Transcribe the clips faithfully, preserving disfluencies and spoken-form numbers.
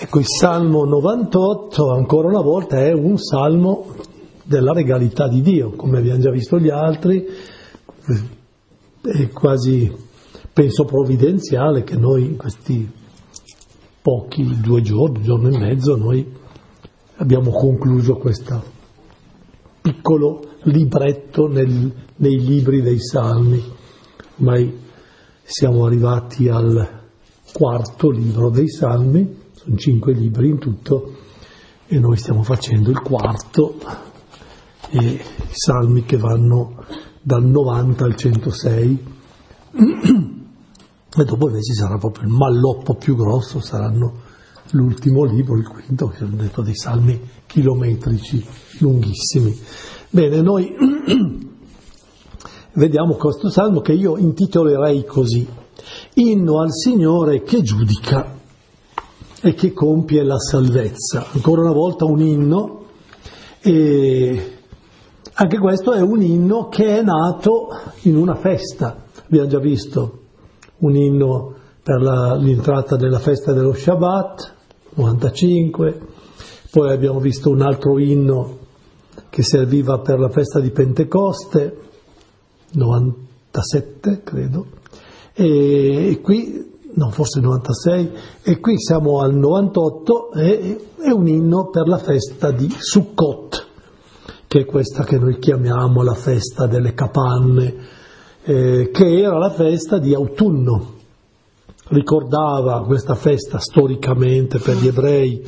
Ecco, il Salmo novantotto, ancora una volta, è un salmo della regalità di Dio, come abbiamo già visto gli altri, è quasi, penso, provvidenziale che noi in questi pochi, due giorni, un giorno e mezzo, noi abbiamo concluso questo piccolo libretto nel, nei libri dei Salmi. Ormai siamo arrivati al quarto libro dei Salmi, sono cinque libri in tutto, e noi stiamo facendo il quarto, e i Salmi che vanno dal novanta al centosei, e dopo invece sarà proprio il malloppo più grosso, saranno l'ultimo libro, il quinto, che ho detto, dei Salmi chilometrici, lunghissimi. Bene, noi vediamo questo salmo che io intitolerei così: Inno al Signore che giudica e che compie la salvezza. Ancora una volta un inno, e anche questo è un inno che è nato in una festa. Abbiamo già visto un inno per la, l'entrata della festa dello Shabbat, novantacinque, poi abbiamo visto un altro inno che serviva per la festa di Pentecoste, novantasette credo, e qui, no, forse novantasei, e qui siamo al novantotto, e è un inno per la festa di Sukkot, che è questa che noi chiamiamo la festa delle capanne, eh, che era la festa di autunno. Ricordava questa festa storicamente per gli ebrei,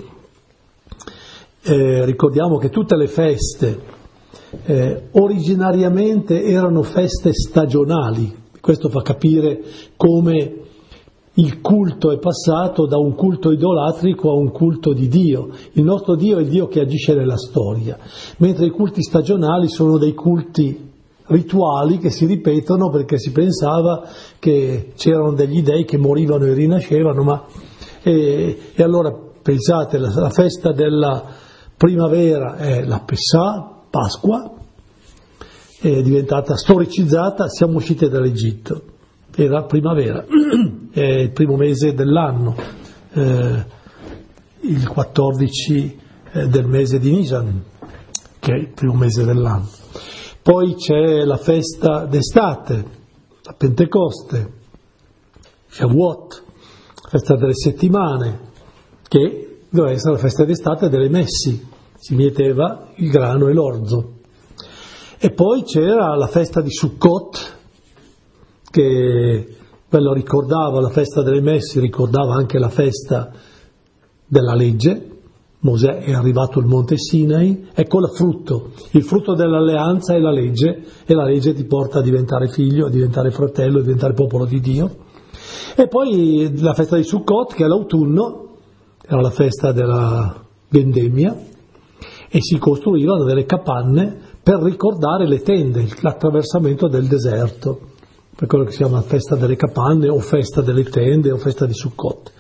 eh, ricordiamo che tutte le feste eh, originariamente erano feste stagionali. Questo fa capire come il culto è passato da un culto idolatrico a un culto di Dio. Il nostro Dio è il Dio che agisce nella storia, mentre i culti stagionali sono dei culti rituali che si ripetono perché si pensava che c'erano degli dei che morivano e rinascevano, ma e, e allora pensate, la, la festa della primavera è la Pessah, Pasqua, è diventata storicizzata, siamo usciti dall'Egitto, era primavera, è il primo mese dell'anno, eh, il quattordici del mese di Nisan, che è il primo mese dell'anno. Poi c'è la festa d'estate, la Pentecoste, Shavuot, festa delle settimane, che doveva essere la festa d'estate delle messi, si mieteva il grano e l'orzo. E poi c'era la festa di Sukkot, che quello ricordava la festa delle messi, ricordava anche la festa della legge. Mosè è arrivato al monte Sinai, ecco il frutto, il frutto dell'alleanza è la legge, e la legge ti porta a diventare figlio, a diventare fratello, a diventare popolo di Dio. E poi la festa di Sukkot, che è l'autunno, era la festa della vendemmia, e si costruivano delle capanne per ricordare le tende, l'attraversamento del deserto, per quello che si chiama festa delle capanne o festa delle tende o festa di Sukkot.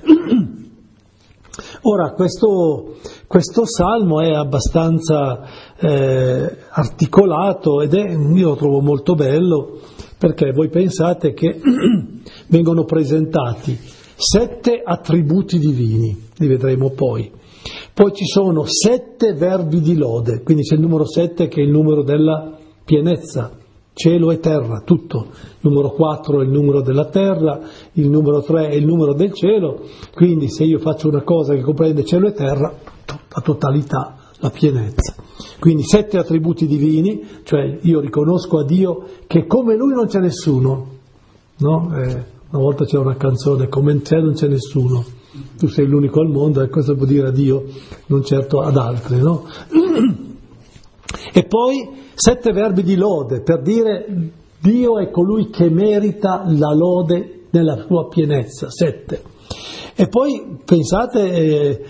Ora, questo, questo salmo è abbastanza eh, articolato, ed è, io lo trovo molto bello, perché voi pensate che vengono presentati sette attributi divini, li vedremo poi. Poi ci sono sette verbi di lode, quindi c'è il numero sette che è il numero della pienezza, cielo e terra, tutto. Il numero quattro è il numero della terra, il numero tre è il numero del cielo, quindi se io faccio una cosa che comprende cielo e terra, la totalità, la pienezza. Quindi sette attributi divini, cioè io riconosco a Dio che come Lui non c'è nessuno, no? Eh, una volta c'era una canzone, come c'è non c'è nessuno, tu sei l'unico al mondo, e questo vuol dire a Dio, non certo ad altri, no? E poi sette verbi di lode, per dire Dio è colui che merita la lode nella sua pienezza, sette. E poi pensate, eh,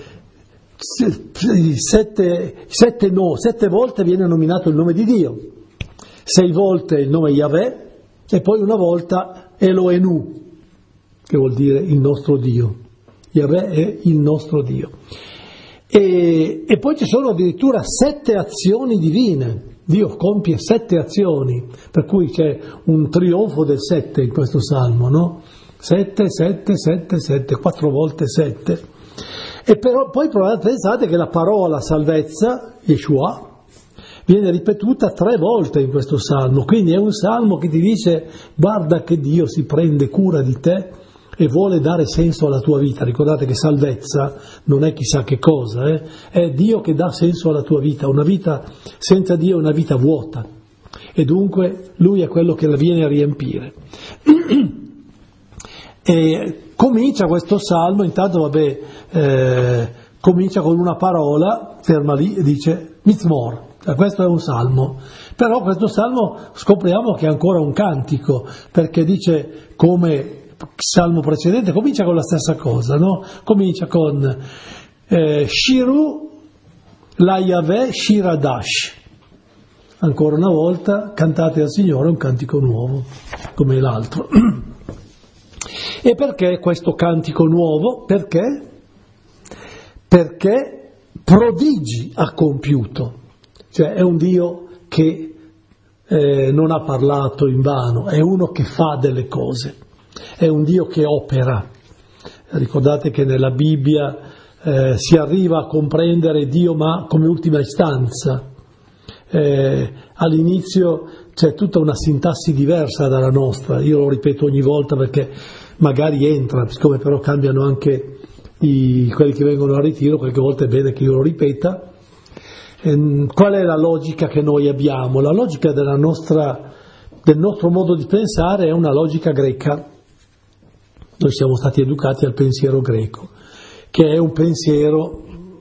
sette, sette, no, sette volte viene nominato il nome di Dio, sei volte il nome Yahweh, e poi una volta Elohenu, che vuol dire il nostro Dio. Yahweh è il nostro Dio. E, e poi ci sono addirittura sette azioni divine. Dio compie sette azioni, per cui c'è un trionfo del sette in questo salmo, no? Sette, sette, sette, sette, quattro volte sette. E però poi provate, pensate che la parola salvezza, Yeshua, viene ripetuta tre volte in questo salmo, quindi è un salmo che ti dice guarda che Dio si prende cura di te e vuole dare senso alla tua vita. Ricordate che salvezza non è chissà che cosa, eh? È Dio che dà senso alla tua vita. Una vita senza Dio è una vita vuota, e dunque Lui è quello che la viene a riempire. E comincia questo salmo, intanto vabbè, eh, comincia con una parola, ferma lì, e dice Mizmor. Questo è un salmo, però questo salmo scopriamo che è ancora un cantico, perché dice, come il salmo precedente, comincia con la stessa cosa, no? Comincia con eh, Shiru la Yahweh Shiradash, ancora una volta cantate al Signore un cantico nuovo come l'altro. E perché questo cantico nuovo? Perché? Perché prodigi ha compiuto. Cioè è un Dio che eh, non ha parlato in vano, è uno che fa delle cose, è un Dio che opera. Ricordate che nella Bibbia eh, si arriva a comprendere Dio ma come ultima istanza. Eh, all'inizio c'è tutta una sintassi diversa dalla nostra, io lo ripeto ogni volta perché magari entra, siccome però cambiano anche i, quelli che vengono al ritiro, qualche volta è bene che io lo ripeta. Qual è la logica che noi abbiamo? La logica della nostra, del nostro modo di pensare è una logica greca. Noi siamo stati educati al pensiero greco, che è un pensiero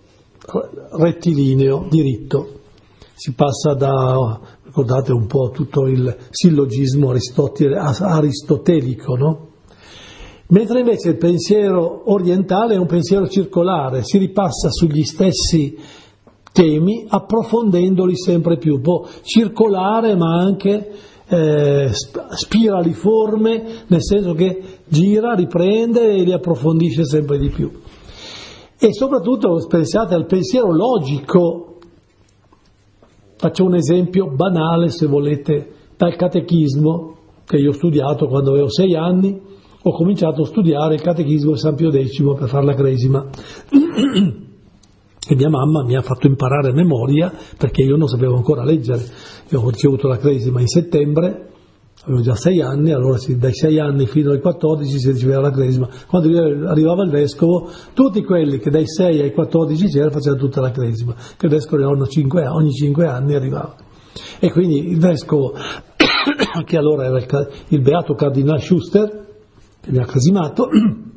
rettilineo, diritto. Si passa da, ricordate un po' tutto il sillogismo aristotelico, no? Mentre invece il pensiero orientale è un pensiero circolare, si ripassa sugli stessi temi approfondendoli sempre più, può circolare ma anche eh, spiraliforme, nel senso che gira, riprende e li approfondisce sempre di più. E soprattutto pensate al pensiero logico. Faccio un esempio banale, se volete, dal catechismo che io ho studiato quando avevo sei anni. Ho cominciato a studiare il catechismo di San Pio X per fare la cresima. E mia mamma mi ha fatto imparare a memoria perché io non sapevo ancora leggere. Io ho ricevuto la cresima in settembre, avevo già sei anni, allora dai sei anni fino ai quattordici si riceveva la cresima. Quando arrivava il vescovo, tutti quelli che dai sei ai quattordici c'era facevano tutta la cresima, che il vescovo ogni cinque, ogni cinque anni arrivava. E quindi il vescovo, che allora era il, il beato cardinale Schuster, che mi ha cresimato,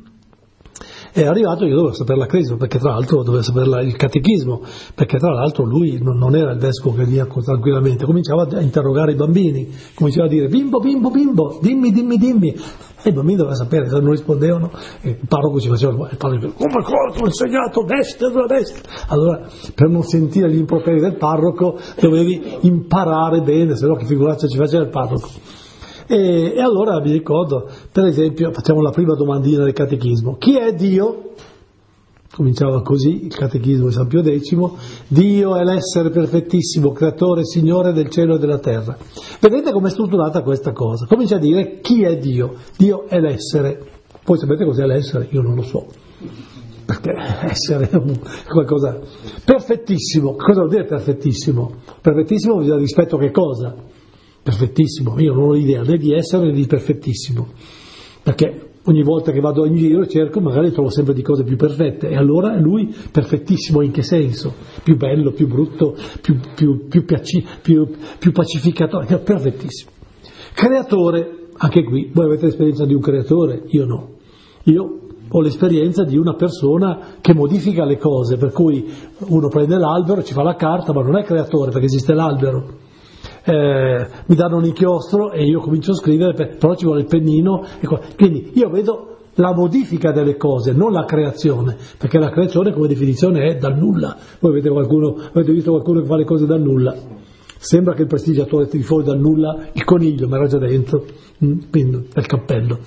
è arrivato, io dovevo sapere la cresima, perché tra l'altro dovevo sapere il catechismo, perché tra l'altro lui non, non era il vescovo che veniva tranquillamente, cominciava a interrogare i bambini, cominciava a dire bimbo, bimbo, bimbo, dimmi, dimmi, dimmi, e i bambini dovevano sapere, se non rispondevano, e il parroco ci faceva, il parroco diceva, come cosa, ho insegnato destra, a destra, allora per non sentire gli improperi del parroco dovevi imparare bene, se no che figuraccia ci faceva il parroco. E, e allora mi ricordo, per esempio, facciamo la prima domandina del catechismo. Chi è Dio? Cominciava così il catechismo di San Pio X. Dio è l'essere perfettissimo, creatore e signore del cielo e della terra. Vedete com'è strutturata questa cosa? Comincia a dire chi è Dio? Dio è l'essere. Poi sapete cos'è l'essere? Io non lo so. Perché essere è qualcosa perfettissimo. Cosa vuol dire perfettissimo? Perfettissimo vuol dire rispetto a che cosa? Perfettissimo, io non ho idea né di essere né di perfettissimo, perché ogni volta che vado in giro e cerco magari trovo sempre di cose più perfette, e allora lui perfettissimo in che senso? Più bello, più brutto, più, più, più, piaci, più, più pacificatore, perfettissimo. Creatore, anche qui, voi avete l'esperienza di un creatore? Io no, io ho l'esperienza di una persona che modifica le cose, per cui uno prende l'albero, ci fa la carta, ma non è creatore perché esiste l'albero. Eh, mi danno un inchiostro e io comincio a scrivere, però ci vuole il pennino, e quindi io vedo la modifica delle cose, non la creazione, perché la creazione come definizione è dal nulla. Voi avete, qualcuno, avete visto qualcuno che fa le cose dal nulla? Sembra che il prestigiatore tiri fuori dal nulla il coniglio, ma era già dentro, quindi nel cappello.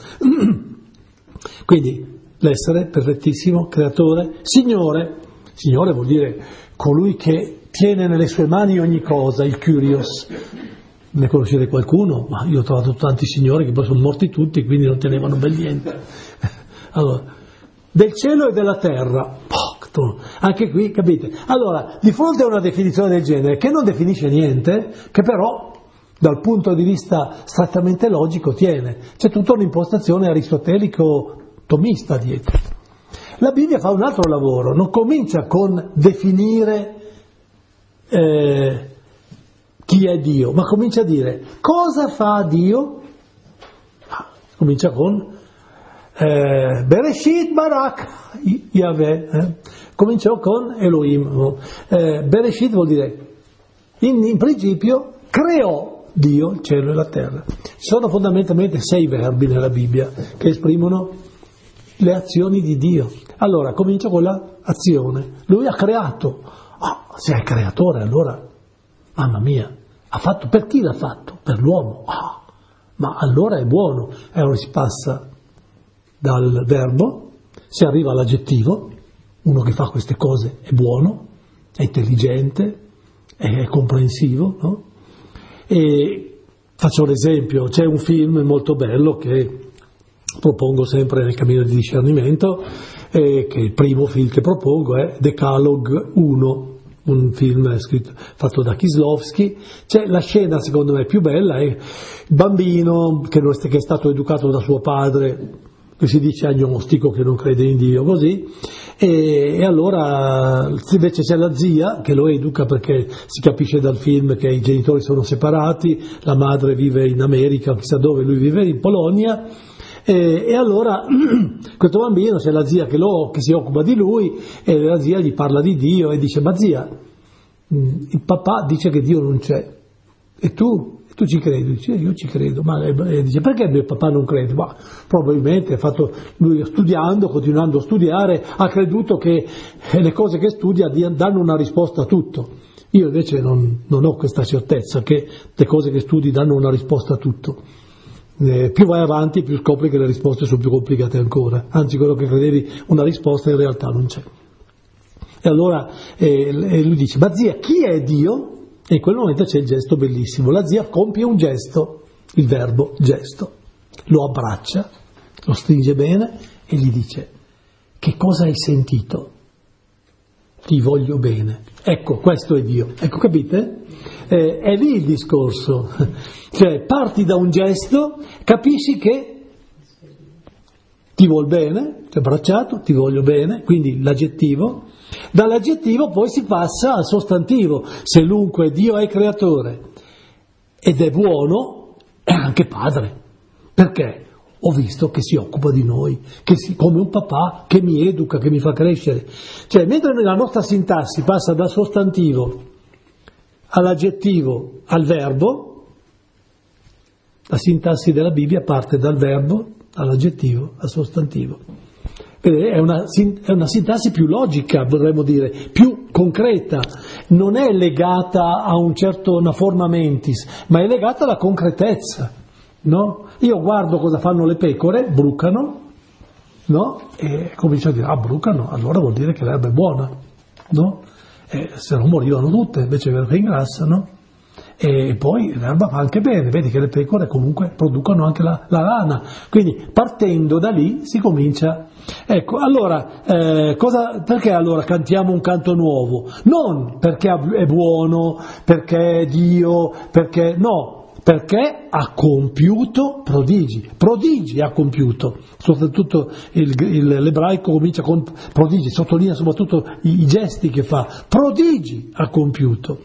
Quindi l'essere perfettissimo, creatore, Signore. Signore vuol dire colui che tiene nelle sue mani ogni cosa, il Kyrios. Ne conoscete qualcuno? Ma io ho trovato tanti signori che poi sono morti tutti, quindi non tenevano ben niente. Allora, del cielo e della terra. Anche qui, capite? Allora, di fronte a una definizione del genere, che non definisce niente, che però, dal punto di vista strettamente logico, tiene. C'è tutta un'impostazione aristotelico-tomista dietro. La Bibbia fa un altro lavoro, non comincia con definire eh, chi è Dio, ma comincia a dire cosa fa Dio. Ah, comincia con eh, Bereshit Barak Yahweh, eh. cominciò con Elohim. Eh, Bereshit vuol dire in, in principio creò Dio il cielo e la terra. Ci sono fondamentalmente sei verbi nella Bibbia che esprimono le azioni di Dio. Allora comincia con l'azione. Lui ha creato. Oh, se è creatore, allora, mamma mia, ha fatto per chi l'ha fatto? Per l'uomo. Oh, ma allora è buono. E allora si passa dal verbo, si arriva all'aggettivo. Uno che fa queste cose è buono, è intelligente, è comprensivo, no? E faccio l'esempio, c'è un film molto bello che propongo sempre nel cammino di discernimento, eh, che il primo film che propongo è Decalogue uno, un film scritto, fatto da Kieslowski. C'è la scena secondo me più bella, è il bambino che, lo, che è stato educato da suo padre, che si dice agnostico, che non crede in Dio, così, e, e allora invece c'è la zia che lo educa, perché si capisce dal film che i genitori sono separati, la madre vive in America, chissà dove, lui vive in Polonia, e, e allora questo bambino, c'è la zia che, lo, che si occupa di lui, e la zia gli parla di Dio e dice: ma zia, il papà dice che Dio non c'è, e tu? Tu ci credi? Dice, io ci credo. Ma e dice: perché mio papà non crede? Ma probabilmente ha fatto, lui studiando, continuando a studiare, ha creduto che le cose che studia danno una risposta a tutto. Io invece non, non ho questa certezza che le cose che studi danno una risposta a tutto. Eh, più vai avanti, più scopri che le risposte sono più complicate ancora. Anzi, quello che credevi una risposta in realtà non c'è. E allora eh, lui dice: ma zia, chi è Dio? E in quel momento c'è il gesto bellissimo. La zia compie un gesto, il verbo gesto, lo abbraccia, lo stringe bene e gli dice: che cosa hai sentito? Ti voglio bene. Ecco, questo è Dio. Ecco, capite? Eh, è lì il discorso. Cioè, parti da un gesto, capisci che ti vuol bene, ti ho abbracciato, ti voglio bene, quindi l'aggettivo. Dall'aggettivo poi si passa al sostantivo. Se dunque Dio è creatore ed è buono, è anche padre. Perché? Ho visto che si occupa di noi, che si, come un papà che mi educa, che mi fa crescere. Cioè, mentre nella nostra sintassi passa dal sostantivo all'aggettivo al verbo, la sintassi della Bibbia parte dal verbo all'aggettivo al sostantivo. È una, è una sintassi più logica, vorremmo dire, più concreta, non è legata a un certo, una forma mentis, ma è legata alla concretezza, no? Io guardo cosa fanno le pecore, brucano, no? E comincio a dire: ah, brucano, allora vuol dire che l'erba è buona, no? E se non morivano tutte, invece che ingrassano. E poi l'erba fa anche bene, vedi che le pecore comunque producono anche la, la lana, quindi partendo da lì si comincia. Ecco, allora, eh, cosa, perché allora cantiamo un canto nuovo? Non perché è buono, perché è Dio, perché no, perché ha compiuto prodigi, prodigi ha compiuto, soprattutto il, il, l'ebraico comincia con prodigi, sottolinea soprattutto i, i gesti che fa, prodigi ha compiuto.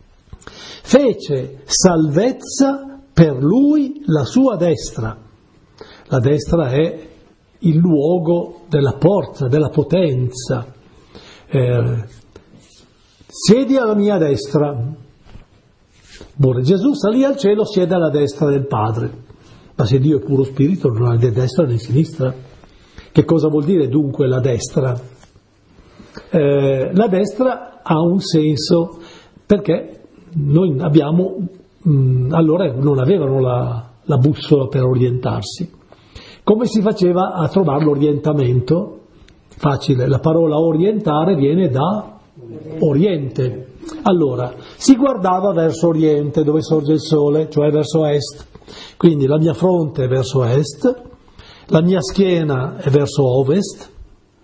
Fece salvezza per lui la sua destra. La destra è il luogo della forza, della potenza. Eh, siedi alla mia destra. Buone, Gesù salì al cielo, siede alla destra del Padre. Ma se Dio è puro spirito non ha né destra né sinistra. Che cosa vuol dire dunque la destra? Eh, la destra ha un senso perché noi abbiamo, mh, allora non avevano la, la bussola per orientarsi. Come si faceva a trovare l'orientamento? Facile, la parola orientare viene da oriente. Allora, si guardava verso oriente, dove sorge il sole, cioè verso est. Quindi la mia fronte è verso est, la mia schiena è verso ovest,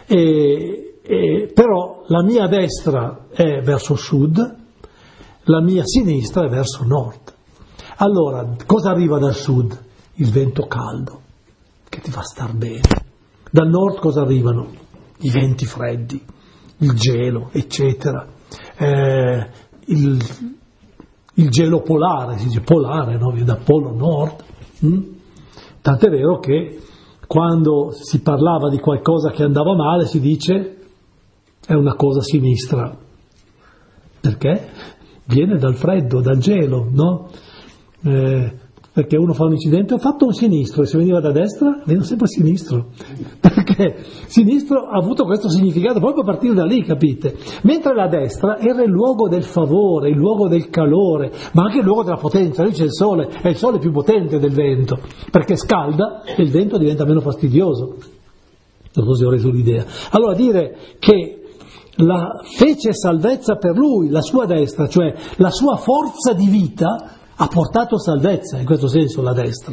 e, e, però la mia destra è verso sud, la mia sinistra è verso nord. Allora, cosa arriva dal sud? Il vento caldo, che ti fa star bene. Dal nord cosa arrivano? I venti freddi, il gelo, eccetera. Eh, il, il gelo polare, si dice polare, no? Viene da polo nord. Mm? Tant'è vero che quando si parlava di qualcosa che andava male si dice è una cosa sinistra. Perché? Viene dal freddo, dal gelo, no? Eh, perché uno fa un incidente, ho fatto un sinistro, e se veniva da destra, viene sempre sinistro, perché sinistro ha avuto questo significato proprio a partire da lì, capite? Mentre la destra era il luogo del favore, il luogo del calore, ma anche il luogo della potenza. Lì c'è il sole, è il sole più potente del vento, perché scalda e il vento diventa meno fastidioso. Non so se ho reso l'idea. Allora dire che la fece salvezza per lui, la sua destra, cioè la sua forza di vita, ha portato salvezza, in questo senso la destra.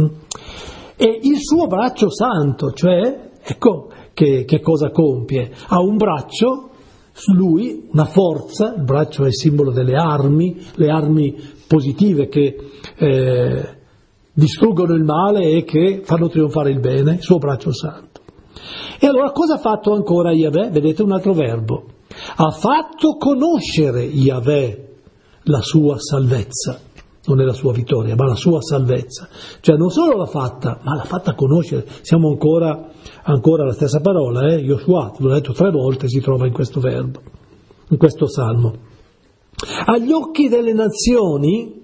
E il suo braccio santo, cioè, ecco che, che cosa compie? Ha un braccio, lui, una forza, il braccio è il simbolo delle armi, le armi positive che eh, distruggono il male e che fanno trionfare il bene, il suo braccio santo. E allora cosa ha fatto ancora Yahweh? Vedete un altro verbo. Ha fatto conoscere Yahweh la sua salvezza. Non è la sua vittoria, ma la sua salvezza. Cioè non solo l'ha fatta, ma l'ha fatta conoscere. Siamo ancora, ancora la stessa parola, eh? Yoshua, l'ho detto tre volte, si trova in questo verbo, in questo salmo. Agli occhi delle nazioni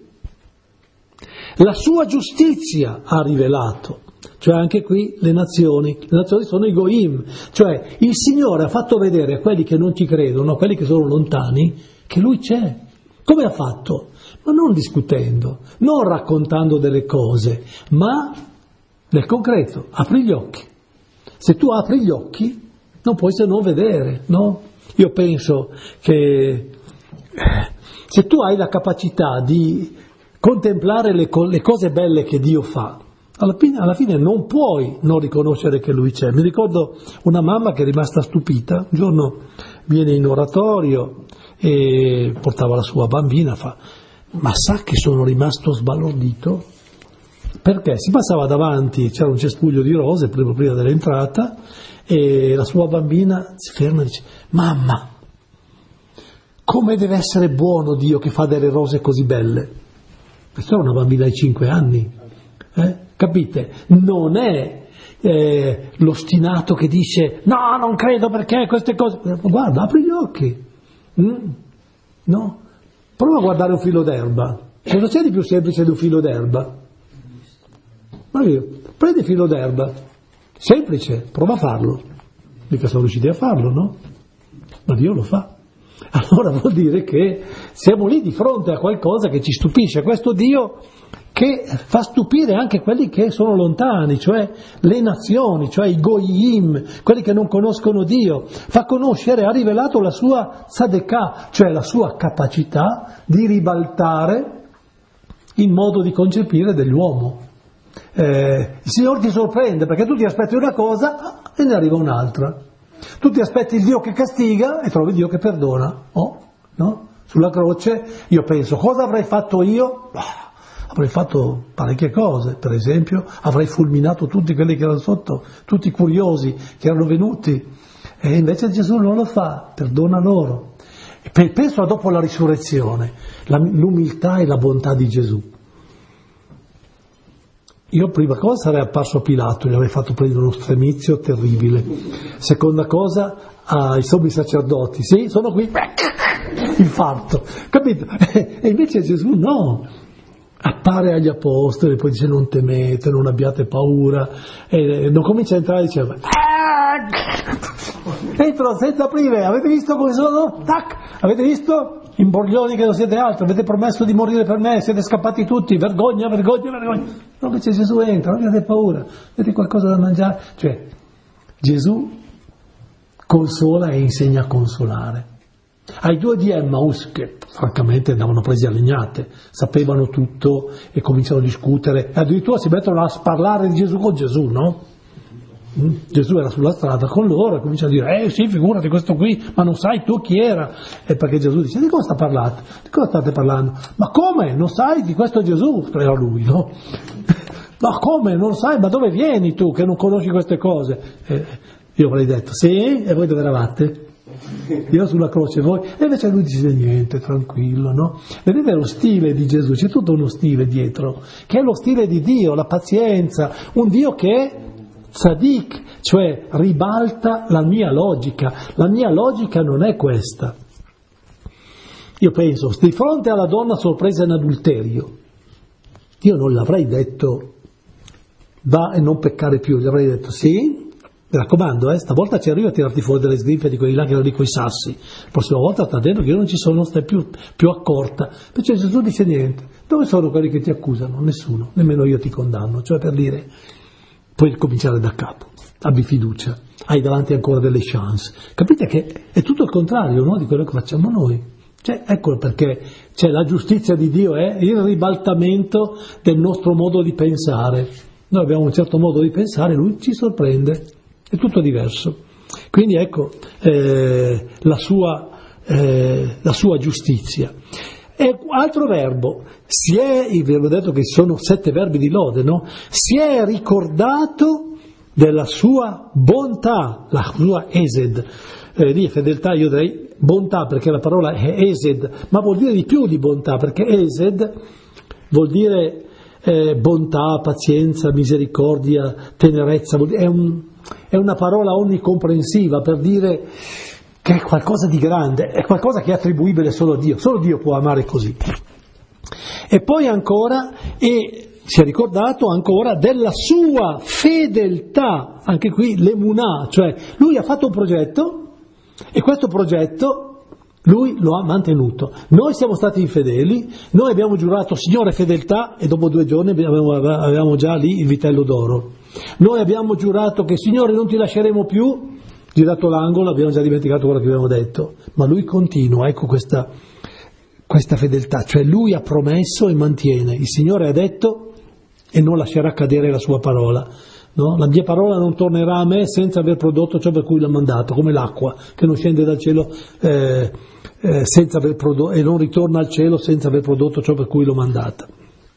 la sua giustizia ha rivelato. Cioè anche qui le nazioni, le nazioni sono i Goim. Cioè il Signore ha fatto vedere a quelli che non ci credono, a quelli che sono lontani, che Lui c'è. Come ha fatto? Ma non discutendo, non raccontando delle cose, ma nel concreto, apri gli occhi. Se tu apri gli occhi non puoi se non vedere, no? Io penso che se tu hai la capacità di contemplare le, co- le cose belle che Dio fa, alla fine, alla fine non puoi non riconoscere che Lui c'è. Mi ricordo una mamma che è rimasta stupita, un giorno viene in oratorio e portava la sua bambina, fa: ma sa che sono rimasto sbalordito? Perché si passava davanti, c'era un cespuglio di rose proprio prima dell'entrata, e la sua bambina si ferma e dice: mamma, come deve essere buono Dio che fa delle rose così belle? Questa era una bambina di cinque anni, eh? Capite? Non è eh, l'ostinato che dice no, non credo perché queste cose. Guarda, apri gli occhi, mm? No? Prova a guardare un filo d'erba. Cosa c'è di più semplice di un filo d'erba? Ma io, prendi il filo d'erba, semplice, prova a farlo. Mica sono riusciti a farlo, no? Ma Dio lo fa. Allora vuol dire che siamo lì di fronte a qualcosa che ci stupisce. Questo Dio che fa stupire anche quelli che sono lontani, cioè le nazioni, cioè i Goyim, quelli che non conoscono Dio. Fa conoscere, ha rivelato la sua tzadekah, cioè la sua capacità di ribaltare il modo di concepire dell'uomo. Eh, il Signore ti sorprende perché tu ti aspetti una cosa e ne arriva un'altra. Tu ti aspetti il Dio che castiga e trovi Dio che perdona. Oh, no? Sulla croce io penso, cosa avrei fatto io? Avrei fatto parecchie cose, per esempio avrei fulminato tutti quelli che erano sotto, tutti i curiosi che erano venuti, e invece Gesù non lo fa, perdona loro. E penso a dopo la risurrezione, la, l'umiltà e la bontà di Gesù. Io prima cosa sarei apparso a Pilato, gli avrei fatto prendere uno stremizio terribile. Seconda cosa, ai sommi sacerdoti, sì, sono qui, infarto, capito? E invece Gesù no. Appare agli apostoli, poi dice non temete, non abbiate paura, e non comincia a entrare e dice entro senza aprire, avete visto come sono? Tac! Avete visto? Imborglioni che non siete altro, avete promesso di morire per me, siete scappati tutti, vergogna, vergogna, vergogna. No, invece Gesù entra, non avete paura, avete qualcosa da mangiare. Cioè, Gesù consola e insegna a consolare. Ai due di Emmaus, che francamente andavano presi a legnate, sapevano tutto e cominciano a discutere, e addirittura si mettono a parlare di Gesù con Gesù, no? Mm? Gesù era sulla strada con loro e comincia a dire, eh sì, figurati questo qui, ma non sai tu chi era? E perché Gesù dice, di cosa sta parlando? Di cosa state parlando? Ma come? Non sai di questo Gesù? Era lui, no? Ma come? Non sai? Ma dove vieni tu che non conosci queste cose? Eh, io avrei detto, sì, e voi dove eravate? Io sulla croce, voi? E invece lui dice niente, tranquillo, no? Vedete lo stile di Gesù, c'è tutto uno stile dietro, che è lo stile di Dio, la pazienza, un Dio che è Tzadik, cioè ribalta la mia logica. La mia logica non è questa. Io penso, di fronte alla donna sorpresa in adulterio, io non l'avrei detto va e non peccare più, gli avrei detto sì, mi raccomando, eh, stavolta ci arrivo a tirarti fuori dalle sgrippe di quelli là che erano di quei sassi, la prossima volta sta dentro che io non ci sono, stai più, più accorta. Invece Gesù dice niente, dove sono quelli che ti accusano? Nessuno, nemmeno io ti condanno, cioè per dire, puoi cominciare da capo, abbi fiducia, hai davanti ancora delle chance. Capite che è tutto il contrario, no, di quello che facciamo noi. Cioè, ecco perché c'è la giustizia di Dio, è il ribaltamento del nostro modo di pensare. Noi abbiamo un certo modo di pensare, lui ci sorprende, è tutto diverso. Quindi ecco eh, la, sua, eh, la sua giustizia. E altro verbo, si è, vi avevo detto che sono sette verbi di lode, no? Si è ricordato della sua bontà, la sua esed. Eh, lì fedeltà, io direi bontà perché la parola è esed, ma vuol dire di più di bontà, perché esed vuol dire eh, bontà, pazienza, misericordia, tenerezza, vuol dire, è, un, è una parola onnicomprensiva per dire che è qualcosa di grande, è qualcosa che è attribuibile solo a Dio, solo Dio può amare così. E poi ancora, e si è ricordato ancora della sua fedeltà, anche qui l'emunà, cioè lui ha fatto un progetto e questo progetto lui lo ha mantenuto. Noi siamo stati infedeli, noi abbiamo giurato Signore fedeltà e dopo due giorni avevamo, avevamo già lì il vitello d'oro. Noi abbiamo giurato che Signore non ti lasceremo più, girato l'angolo, abbiamo già dimenticato quello che abbiamo detto, ma lui continua, ecco questa, questa fedeltà, cioè lui ha promesso e mantiene, il Signore ha detto e non lascerà cadere la sua parola, no? La mia parola non tornerà a me senza aver prodotto ciò per cui l'ha mandato, come l'acqua che non scende dal cielo eh, eh, senza aver prodotto, e non ritorna al cielo senza aver prodotto ciò per cui l'ho mandata.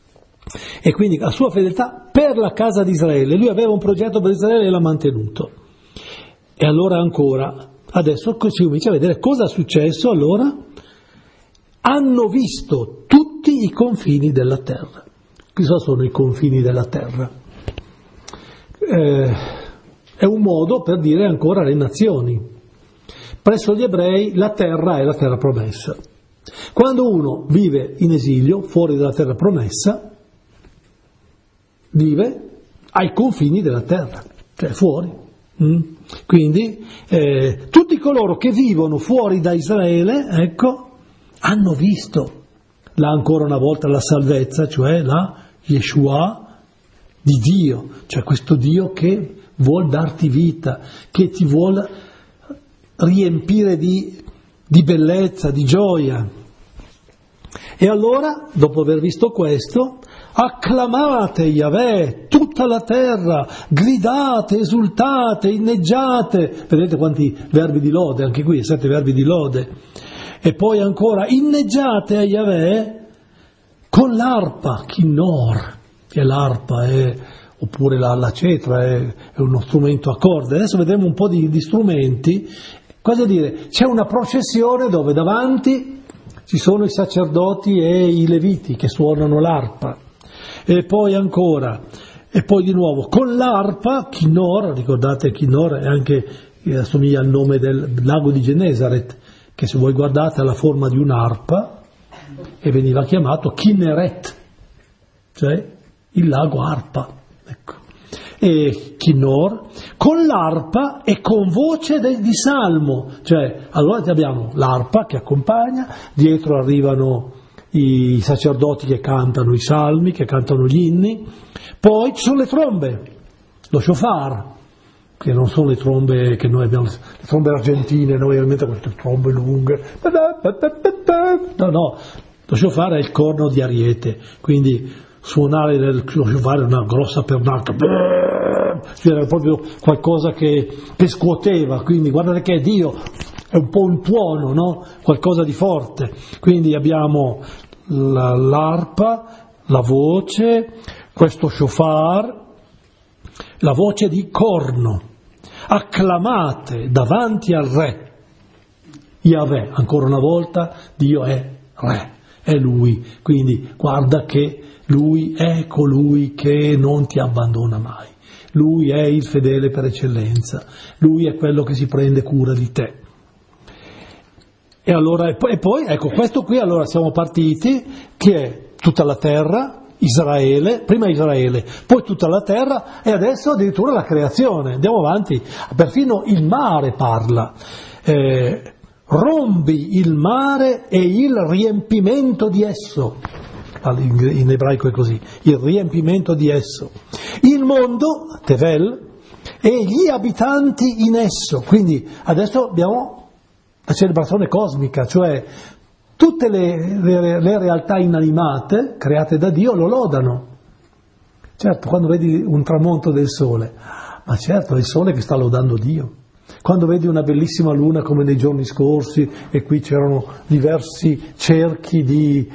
E quindi la sua fedeltà per la casa di Israele, lui aveva un progetto per Israele e l'ha mantenuto. E allora ancora, adesso si comincia a vedere cosa è successo. Allora hanno visto tutti i confini della terra. Cosa sono i confini della terra? Eh, è un modo per dire ancora le nazioni. Presso gli ebrei la terra è la terra promessa. Quando uno vive in esilio, fuori dalla terra promessa, vive ai confini della terra, cioè fuori. Mm. Quindi eh, tutti coloro che vivono fuori da Israele, ecco, hanno visto là ancora una volta la salvezza, cioè la Yeshua di Dio, cioè questo Dio che vuol darti vita, che ti vuol riempire di, di bellezza, di gioia. E allora, dopo aver visto questo, acclamate Yahweh, tutta la terra, gridate, esultate, inneggiate. Vedete quanti verbi di lode, anche qui, sette verbi di lode. E poi ancora, inneggiate a Yahweh con l'arpa, Kinnor, che l'arpa è, oppure la, la cetra è, è uno strumento a corde. Adesso vedremo un po' di, di strumenti. Cosa dire? C'è una processione dove davanti ci sono i sacerdoti e i leviti che suonano l'arpa. E poi ancora, e poi di nuovo, con l'arpa, Kinnor, ricordate Kinnor è anche, assomiglia al nome del lago di Genesaret, che se voi guardate ha la forma di un'arpa, e veniva chiamato Kinneret, cioè il lago arpa, ecco. E Kinnor, con l'arpa e con voce de, di salmo, cioè allora abbiamo l'arpa che accompagna, dietro arrivano i sacerdoti che cantano i salmi, che cantano gli inni, poi ci sono le trombe, lo shofar, che non sono le trombe che noi abbiamo, le trombe argentine, noi ovviamente queste trombe lunghe, no, no, lo shofar è il corno di ariete, quindi suonare lo shofar è una grossa pernacchia, c'era proprio qualcosa che, che scuoteva, quindi guardate che Dio è un po' un tuono, no? Qualcosa di forte. Quindi abbiamo la, l'arpa, la voce, questo shofar, la voce di corno. Acclamate davanti al Re. Yahweh, ancora una volta, Dio è Re, è Lui, quindi guarda che Lui è colui che non ti abbandona mai, Lui è il fedele per eccellenza, Lui è quello che si prende cura di te. E allora, e poi, e poi ecco, questo qui allora siamo partiti, che è tutta la terra, Israele, prima Israele, poi tutta la terra e adesso addirittura la creazione. Andiamo avanti, perfino il mare parla. Eh, rompi il mare e il riempimento di esso, in ebraico è così, il riempimento di esso, il mondo, Tevel, e gli abitanti in esso. Quindi adesso abbiamo la celebrazione cosmica, cioè tutte le, le, le realtà inanimate create da Dio lo lodano. Certo, quando vedi un tramonto del sole, ma certo è il sole che sta lodando Dio. Quando vedi una bellissima luna come nei giorni scorsi e qui c'erano diversi cerchi di,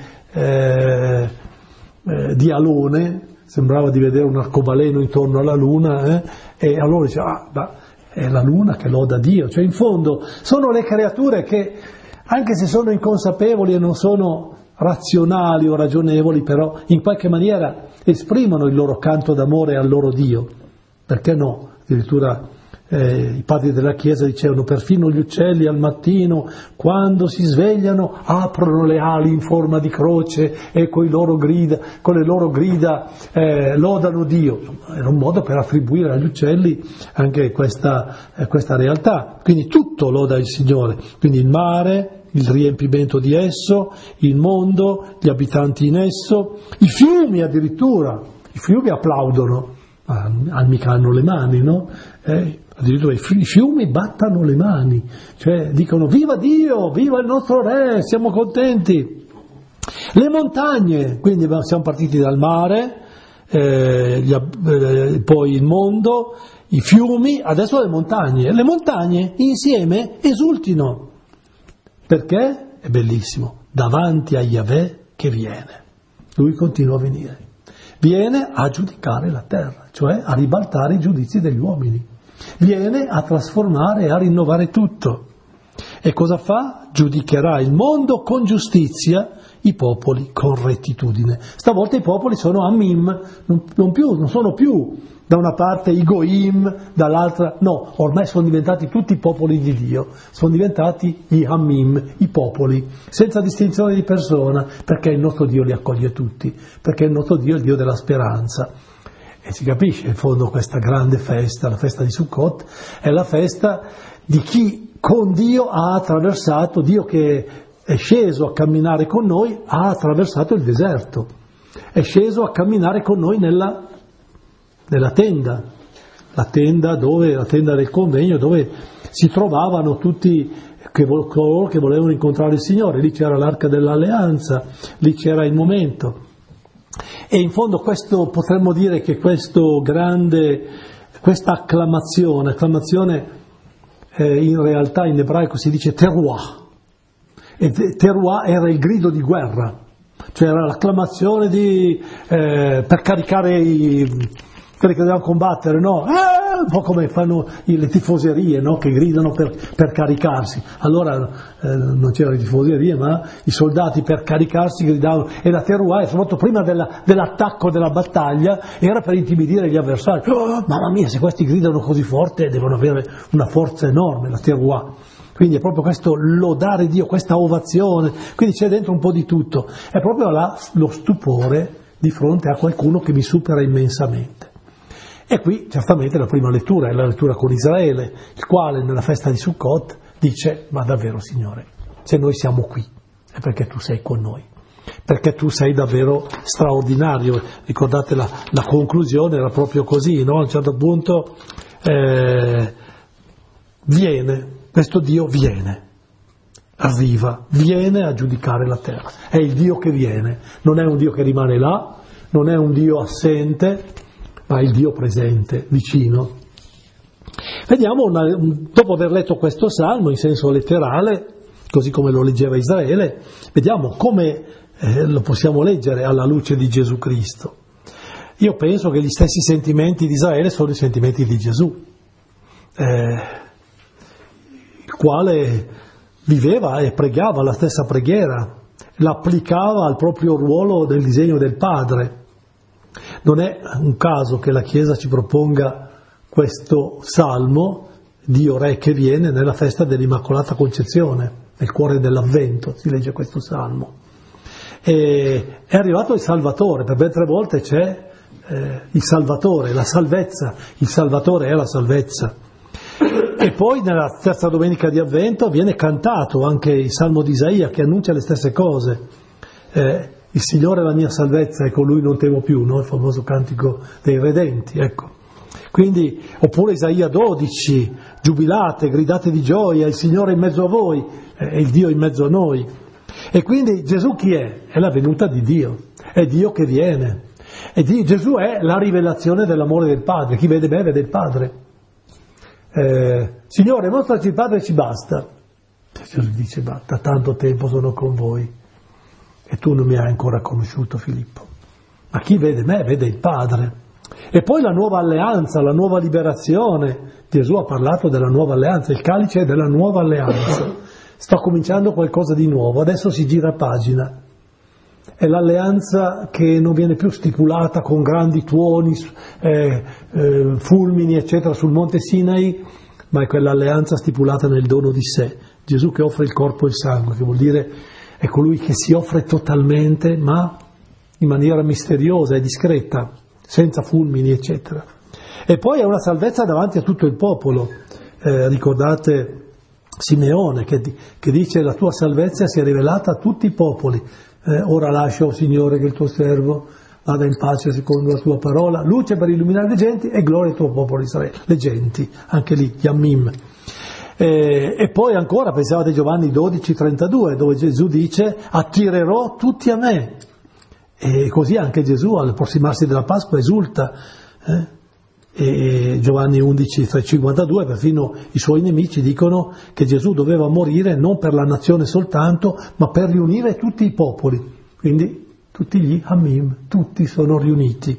eh, eh, di alone, sembrava di vedere un arcobaleno intorno alla luna, eh, e allora dice, ah, ma è la luna che loda Dio. Cioè in fondo sono le creature che, anche se sono inconsapevoli e non sono razionali o ragionevoli, però in qualche maniera esprimono il loro canto d'amore al loro Dio. Perché no? Addirittura Eh, i padri della Chiesa dicevano perfino gli uccelli al mattino quando si svegliano aprono le ali in forma di croce e con, i loro grida, con le loro grida eh, lodano Dio. Era un modo per attribuire agli uccelli anche questa, eh, questa realtà. Quindi tutto loda il Signore, quindi il mare, il riempimento di esso, il mondo, gli abitanti in esso, i fiumi addirittura, i fiumi applaudono, ma mica hanno le mani, no? Eh, addirittura i fiumi battano le mani, cioè dicono viva Dio, viva il nostro Re, siamo contenti. Le montagne, quindi siamo partiti dal mare, eh, gli, eh, poi il mondo, i fiumi, adesso le montagne. Le montagne insieme esultino, perché è bellissimo, davanti a Yahweh che viene, lui continua a venire, viene a giudicare la terra, cioè a ribaltare i giudizi degli uomini. Viene a trasformare e a rinnovare tutto. E cosa fa? Giudicherà il mondo con giustizia, i popoli con rettitudine. Stavolta i popoli sono Amim, non, non, più, non sono più da una parte i Goim, dall'altra no, ormai sono diventati tutti popoli di Dio, sono diventati gli Amim, i popoli, senza distinzione di persona, perché il nostro Dio li accoglie tutti, perché il nostro Dio è il Dio della speranza. E si capisce, in fondo, questa grande festa, la festa di Sukkot, è la festa di chi con Dio ha attraversato, Dio che è sceso a camminare con noi, ha attraversato il deserto, è sceso a camminare con noi nella, nella tenda, la tenda dove, la tenda del convegno, dove si trovavano tutti che, coloro che volevano incontrare il Signore. Lì c'era l'arca dell'alleanza, lì c'era il momento. E in fondo questo, potremmo dire che questo grande, questa acclamazione, acclamazione eh, in realtà in ebraico si dice teruah, e teruah era il grido di guerra, cioè era l'acclamazione di, eh, per caricare i, quelli che dovevano combattere, no? Eh, un po' come fanno le tifoserie, no? Che gridano per, per caricarsi. Allora eh, non c'erano le tifoserie, ma i soldati per caricarsi gridavano, e la teruah, soprattutto prima della, dell'attacco della battaglia, era per intimidire gli avversari. Oh, mamma mia, se questi gridano così forte devono avere una forza enorme, la teruah. Quindi è proprio questo lodare Dio, questa ovazione, quindi c'è dentro un po' di tutto, è proprio la, lo stupore di fronte a qualcuno che mi supera immensamente. E qui certamente la prima lettura è la lettura con Israele, il quale nella festa di Sukkot dice: ma davvero Signore, se noi siamo qui è perché tu sei con noi, perché tu sei davvero straordinario. Ricordate la, la conclusione era proprio così, no? A un certo punto eh, viene, questo Dio viene, arriva, viene a giudicare la terra, è il Dio che viene, non è un Dio che rimane là, non è un Dio assente, ma il Dio presente, vicino. Vediamo, una, dopo aver letto questo salmo in senso letterale, così come lo leggeva Israele, vediamo come eh, lo possiamo leggere alla luce di Gesù Cristo. Io penso che gli stessi sentimenti di Israele sono i sentimenti di Gesù, eh, il quale viveva e pregava la stessa preghiera, l'applicava al proprio ruolo del disegno del Padre. Non è un caso che la Chiesa ci proponga questo salmo, Dio Re che viene, nella festa dell'Immacolata Concezione, nel cuore dell'Avvento, si legge questo salmo. E è arrivato il Salvatore, per ben tre volte c'è eh, il Salvatore, la salvezza, il Salvatore è la salvezza. E poi nella terza domenica di Avvento viene cantato anche il Salmo di Isaia che annuncia le stesse cose. Eh, il Signore è la mia salvezza e con Lui non temo più, no? Il famoso cantico dei redenti, ecco. Quindi, oppure Isaia dodici, giubilate, gridate di gioia, il Signore è in mezzo a voi, è il Dio in mezzo a noi. E quindi Gesù chi è? È la venuta di Dio, è Dio che viene. E Dio, Gesù è la rivelazione dell'amore del Padre, chi vede me vede il Padre. Eh, Signore, mostraci il Padre e ci basta. Gesù dice, ma da tanto tempo sono con voi e tu non mi hai ancora conosciuto, Filippo. Ma chi vede me vede il Padre. E poi la nuova alleanza, la nuova liberazione. Gesù ha parlato della nuova alleanza, il calice è della nuova alleanza. Sta cominciando qualcosa di nuovo, adesso si gira pagina. È l'alleanza che non viene più stipulata con grandi tuoni, eh, eh, fulmini, eccetera, sul monte Sinai, ma è quell'alleanza stipulata nel dono di sé. Gesù che offre il corpo e il sangue, che vuol dire è colui che si offre totalmente, ma in maniera misteriosa e discreta, senza fulmini, eccetera. E poi è una salvezza davanti a tutto il popolo. Eh, ricordate Simeone che, che dice la tua salvezza si è rivelata a tutti i popoli. Eh, ora lascia, oh Signore, che il tuo servo vada in pace secondo la tua parola, luce per illuminare le genti e gloria al tuo popolo Israele. Le genti, anche lì, Yammim. Eh, e poi ancora, pensavate Giovanni dodici trentadue, dove Gesù dice attirerò tutti a me. E così anche Gesù all'approssimarsi della Pasqua esulta. Eh? E Giovanni undici cinquantadue, perfino i suoi nemici dicono che Gesù doveva morire non per la nazione soltanto, ma per riunire tutti i popoli, quindi tutti gli Amim, tutti sono riuniti.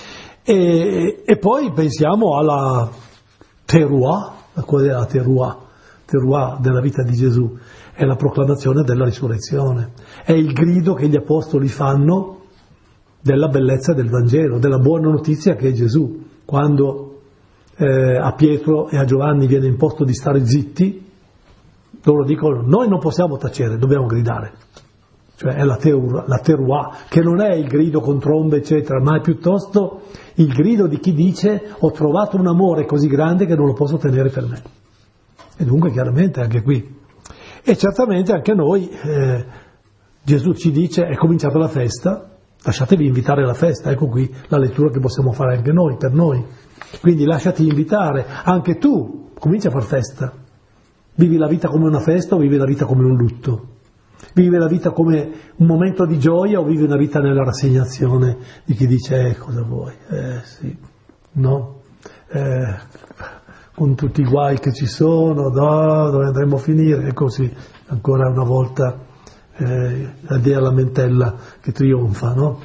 E, e poi pensiamo alla Teruah, qual è la Teruah? Teruah della vita di Gesù, è la proclamazione della risurrezione, è il grido che gli apostoli fanno della bellezza del Vangelo, della buona notizia che è Gesù. Quando eh, a Pietro e a Giovanni viene imposto di stare zitti, loro dicono noi non possiamo tacere, dobbiamo gridare. Cioè è la teruah, la teruah, che non è il grido con trombe eccetera, ma è piuttosto il grido di chi dice ho trovato un amore così grande che non lo posso tenere per me. E dunque chiaramente anche qui. E certamente anche noi, eh, Gesù ci dice è cominciata la festa, lasciatevi invitare alla festa, ecco qui la lettura che possiamo fare anche noi, per noi. Quindi lasciati invitare, anche tu, comincia a far festa. Vivi la vita come una festa o vivi la vita come un lutto? Vivi la vita come un momento di gioia o vivi una vita nella rassegnazione di chi dice, eh, cosa vuoi? Eh sì, no? Eh, con tutti i guai che ci sono, no, dove andremo a finire? E così, ancora una volta... Eh, la dea lamentella che trionfa, no?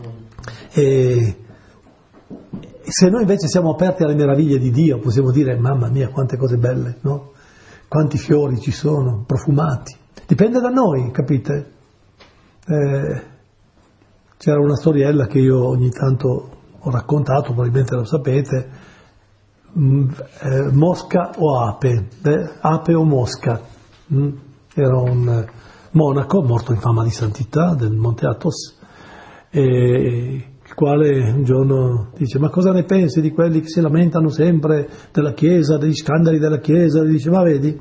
E se noi invece siamo aperti alle meraviglie di Dio, possiamo dire mamma mia quante cose belle, no? Quanti fiori ci sono, profumati. Dipende da noi, capite? Eh, c'era una storiella che io ogni tanto ho raccontato, probabilmente lo sapete, mh, eh, mosca o ape, eh, ape o mosca. Mh? Era un monaco morto in fama di santità del Monte Athos, e il quale un giorno dice ma cosa ne pensi di quelli che si lamentano sempre della Chiesa, degli scandali della Chiesa? E dice ma vedi,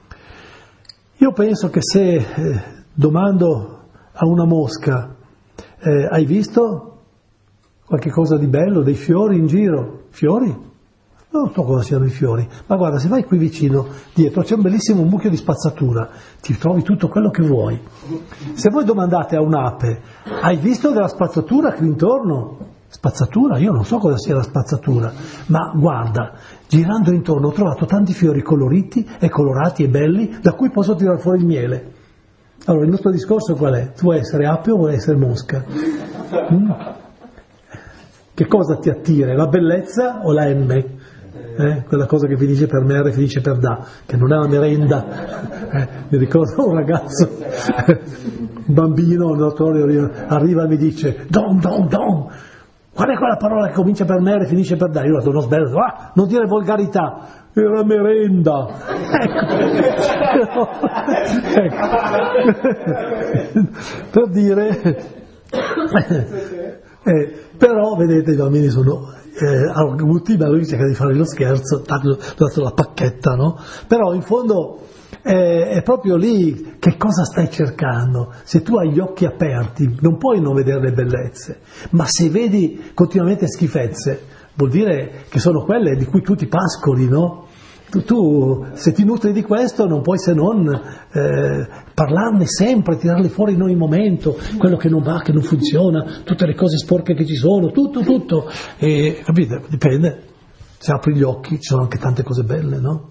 io penso che se eh, domando a una mosca eh, hai visto qualche cosa di bello, dei fiori in giro? Fiori? Non so cosa siano i fiori, ma guarda, se vai qui vicino, dietro, c'è un bellissimo mucchio di spazzatura, ti trovi tutto quello che vuoi. Se voi domandate a un'ape, hai visto della spazzatura qui intorno? Spazzatura? Io non so cosa sia la spazzatura, ma guarda, girando intorno ho trovato tanti fiori coloriti e colorati e belli da cui posso tirare fuori il miele. Allora il nostro discorso qual è? Tu vuoi essere ape o vuoi essere mosca? Mm? Che cosa ti attira? La bellezza o la M? Eh? Quella cosa che finisce per mer e finisce per da, che non è una merenda. Eh? Mi ricordo un ragazzo, un bambino, un dottore, arriva e mi dice don, don, don, qual è quella parola che comincia per mer e finisce per da? Io non sbaglio, ah, non dire volgarità. Era merenda, ecco. ecco. Per dire, eh, però vedete i bambini sono eh, arguti, ma lui cerca di fare lo scherzo, tanto dato la pacchetta, no? Però in fondo eh, è proprio lì che cosa stai cercando. Se tu hai gli occhi aperti non puoi non vedere le bellezze, ma se vedi continuamente schifezze vuol dire che sono quelle di cui tu ti pascoli, no? Tu, tu se ti nutri di questo non puoi se non eh, parlarne sempre, tirarle fuori in ogni momento, quello che non va, che non funziona, tutte le cose sporche che ci sono, tutto, tutto. E capite? Dipende, se apri gli occhi ci sono anche tante cose belle, no?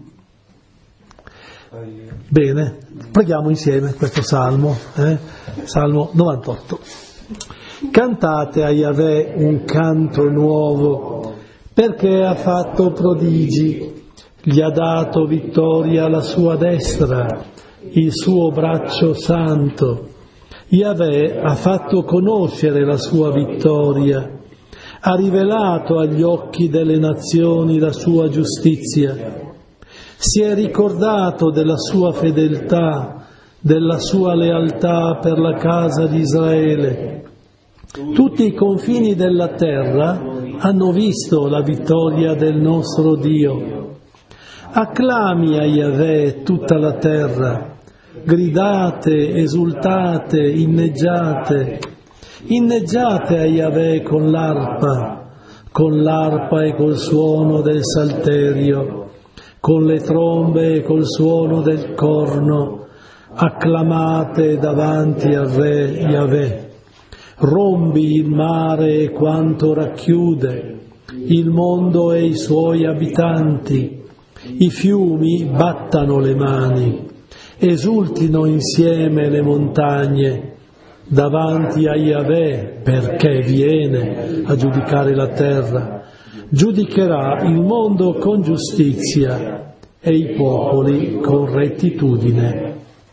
Bene, preghiamo insieme questo salmo, eh? Salmo novantotto. Cantate a Yahweh un canto nuovo, perché ha fatto prodigi, gli ha dato vittoria alla sua destra, il suo braccio santo. Yahweh ha fatto conoscere la sua vittoria, ha rivelato agli occhi delle nazioni la sua giustizia, si è ricordato della sua fedeltà, della sua lealtà per la casa di Israele. Tutti i confini della terra hanno visto la vittoria del nostro Dio. Acclami a Yahweh tutta la terra, gridate, esultate, inneggiate, inneggiate a Yahweh con l'arpa, con l'arpa e col suono del salterio, con le trombe e col suono del corno, acclamate davanti al Re Yahweh. Rompi il mare e quanto racchiude, il mondo e i suoi abitanti, i fiumi battano le mani, esultino insieme le montagne, davanti a Yahweh, perché viene a giudicare la terra, giudicherà il mondo con giustizia e i popoli con rettitudine.